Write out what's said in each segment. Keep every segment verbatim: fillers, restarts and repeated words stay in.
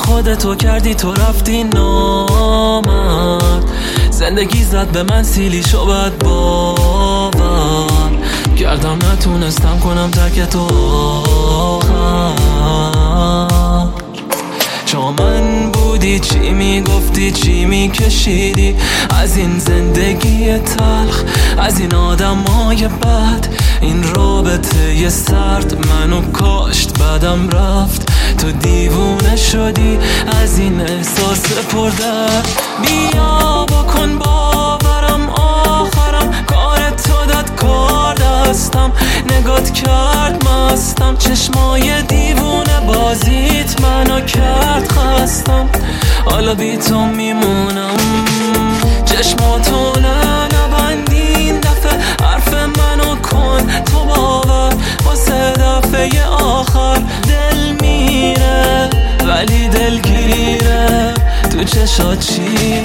خودتو کردی تو رفتی نامرد. زندگی زد به من سیلی شو بد باور کردم نتونستم کنم تک تو آخر. چون من بودی چی میگفتی چی میکشیدی از این زندگی تلخ، از این آدمای بد، این رابطه ی سرد منو کاشت بعدم رفت. تو دیوونه شدی از این احساس پردرد. بیا بکن باورم آخرم کار تو داد کار دستم، نگات کرد مستم، چشمای دیوونه بازیت منو کرد خستم. حالا بی تو میمونم، چشماتو نه نبندی این دفعه، حرف منو کن تو باور واسه دفعه آخر. دل میره ولی دلگیره تو چشات چیه؟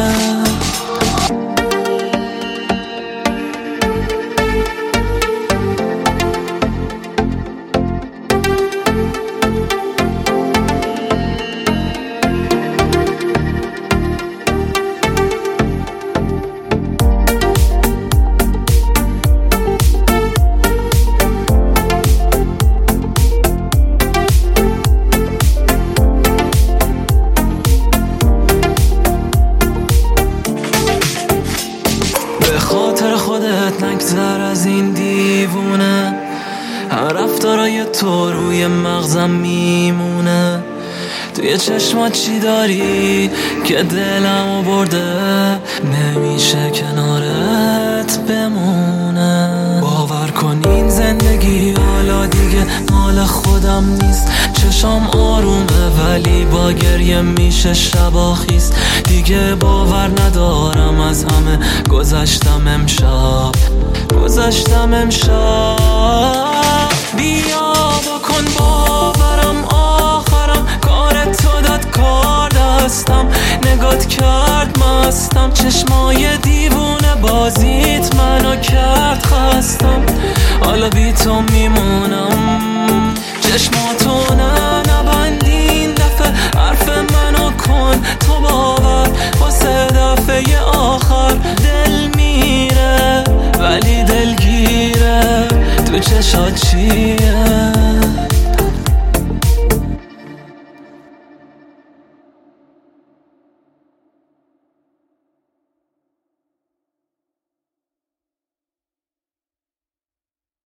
به خاطر خودت نگذر از این دیوونه، هر رفتارای تو روی مغزم میمونه. توی چشمات چی داری که دلمو برده، نمیشه کنارت بمونه. باور کن این زندگی حالا دیگه مال خودم نیست. چشام آرومه ولی با گریه میشه شبا خیست. دیگه باور ندارم از همه گذشتم امشب، گذشتم امشب. بیا بکن باورم آخرم کار تو داد کار دستم، نگات کرد مستم، چشمای دیوونه بازیت منو کرد خستم. حالا بی تو میمونم، چشماتو نه نبندی این دفعه، حرف منو کن تو باور واسه دفعه آخر. دل میره ولی دلگیره تو چشات چیه؟